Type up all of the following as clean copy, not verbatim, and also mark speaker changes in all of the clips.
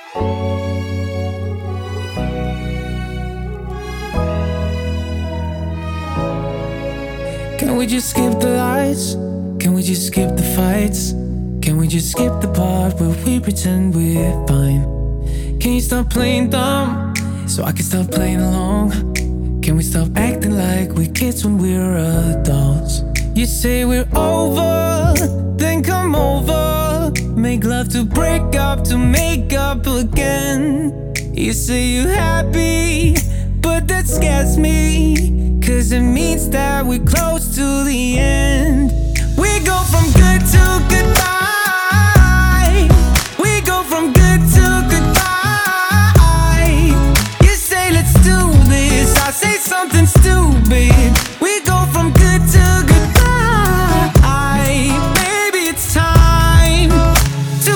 Speaker 1: Can we just skip the lights? Can we just skip the fights? Can we just skip the part where we pretend we're fine? Can you stop playing dumb so I can stop playing along? Can we stop acting like we're kids when we're adults? You say we're over, then come over. Make love to break up, to make up again. You say you're happy, but that scares me, 'cause it means that we're close to the end. We go from good to goodbye. We go from good to goodbye. You say let's do this, I say something stupid. We go from good to goodbye. Baby, it's time to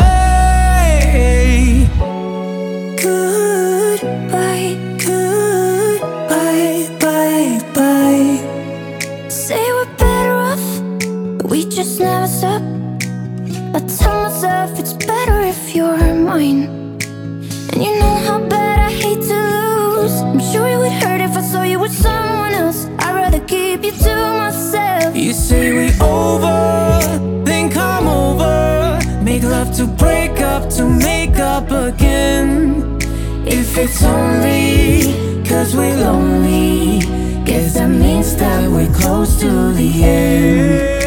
Speaker 1: say goodbye, goodbye, bye, bye.
Speaker 2: Say we're better off, but we just never stop. I tell myself it's better if you're mine. And you know how bad I hate to lose. I'm sure it would hurt if I saw you with someone else. I'd rather keep you to myself.
Speaker 1: You say we over, then come over. Make love to break up, to make up again. If it's only 'cause we're lonely, guess that means that we're close to the end.